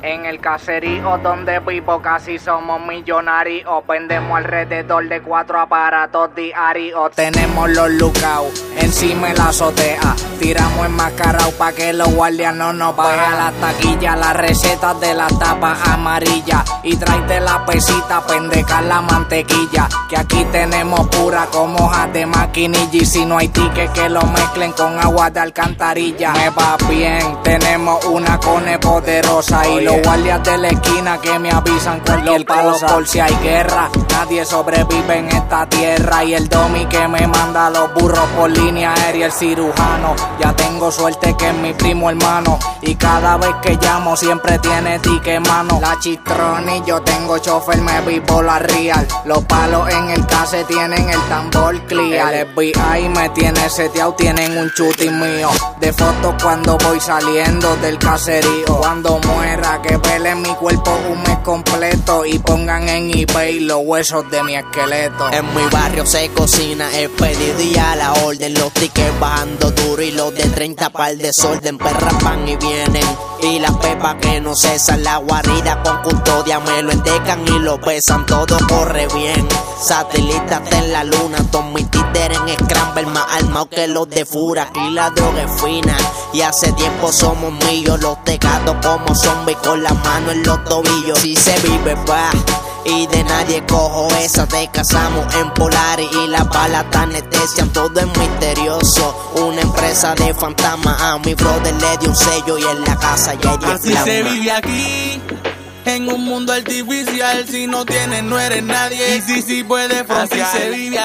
En el caserío donde vivo casi somos millonarios. Vendemos alrededor de 4 aparatos diarios. Tenemos los lookouts encima de la azotea. Tiramos enmascarado pa' que los guardias no nos vean. Baja la taquilla, las recetas de la tapa amarilla. Y tráete la pesita, pendejar la mantequilla. Que aquí tenemos pura como hojas de maquinilla. Y si no hay ticket que lo mezclen con agua de alcantarilla. Me va bien, tenemos una cone poderosa. Y los guardias de la esquina que me avisan cualquier cosa. Por si hay guerra, nadie sobrevive en esta tierra. Y el domi que me manda los burros por línea aérea, el cirujano. Ya tengo suerte que es mi primo hermano. Y cada vez que llamo siempre tiene ticket mano. La chistroni, yo tengo chofer, me vivo la real. Los palos en el case tienen el tambor clear. El FBI me tiene seteado, tienen un shooting mío. De fotos cuando voy saliendo del caserío. Cuando muera que pelen mi cuerpo un mes completo. Y pongan en eBay los huesos de mi esqueleto. En mi barrio se cocina el pedido y a la orden. Los tickets bajando duro y los de 30 pa'l desorden. Perras van y vienen y las pepas que no cesan. La guarida con custodia me lo endecan y lo pesan. Todo corre bien, satélite hasta en la luna. Todos mis títeres en Scramble más armados que los de Fura. Aquí la droga es fina y hace tiempo somos millos. Los tecatos como zombies con la mano en los tobillos. Si se vive pa' y de nadie cojo esa. Te casamos en Polaris y las balas te anestesian. Todo es misterioso, una empresa de fantasmas. A mi brother le dio un sello y en la casa ya hay 10 así plasmas. se vive aquí, en un mundo artificial. Si no tienes no eres nadie, y si puedes frontear. Así se vive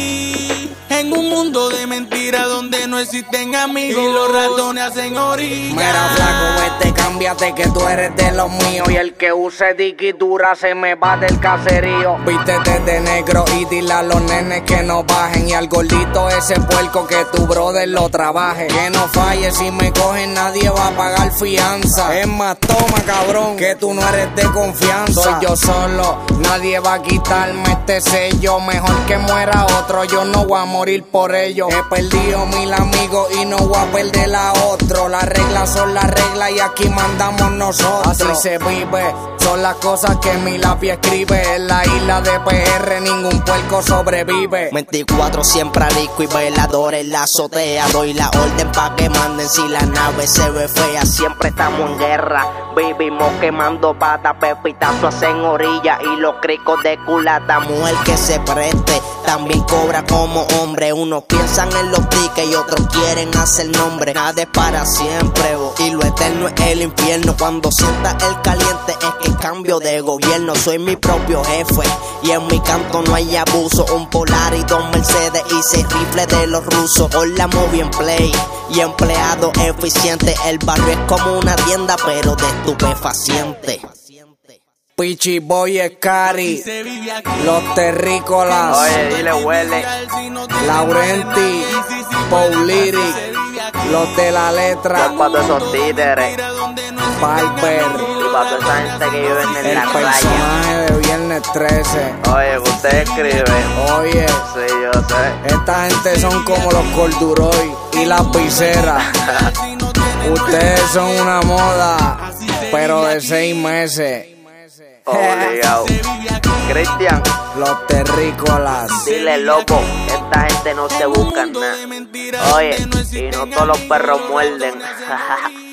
aquí, en un mundo de mentiras donde no existen amigos y los ratones hacen orilla. Mira flaco, cámbiate que tú eres de los míos. Y el que use diquitura se me va del caserío. Vístete de negro y dile a los nenes que no bajen. Y al gordito ese puerco que tu brother lo trabaje. Que no falle, si me cogen nadie va a pagar fianza. Es más, toma cabrón, que tú no eres de confianza. Soy yo solo, nadie va a quitarme este sello. Mejor que muera otro, yo no voy a morir por ello. He perdido 1000 amigos y no voy a perder a otro. Las reglas son las reglas y aquí mandamos nosotros. Así se vive, son las cosas que mi lápiz escribe. En la isla de PR ningún puerco sobrevive. 24 siempre rico y velador en la azotea. Doy la orden pa' que manden si la nave se ve fea. Siempre estamos en guerra, vivimos quemando patas. Pepitazo hacen orilla y los cricos de culata. Mujer que se preste, también cobra como hombre. Unos piensan en los tickets y otros quieren hacer nombre. Nada es para siempre, y lo eterno es el infierno. Cuando sienta el caliente es que cambio de gobierno. Soy mi propio jefe y en mi canto no hay abuso. Un Polar y 2 Mercedes y 6 rifles de los rusos. Hoy la movie en play y empleado eficiente. El barrio es como una tienda pero de estupefaciente. Pichi Boy Scary, los terrícolas, oye, dile huele, Laurenti, Paulyric, los de la letra, son para todos esos títeres, Barber, y para toda esa gente que vive en el la playa. personaje de Viernes 13. Oye, que usted escribe. Oye, Sí, yo sé. esta gente son como los Corduroy y las viseras. Ustedes son una moda, pero de 6 meses. Obligado. Cristian, Los terrícolas. dile loco, esta gente no se busca nada. Oye, y no todos los perros muerden.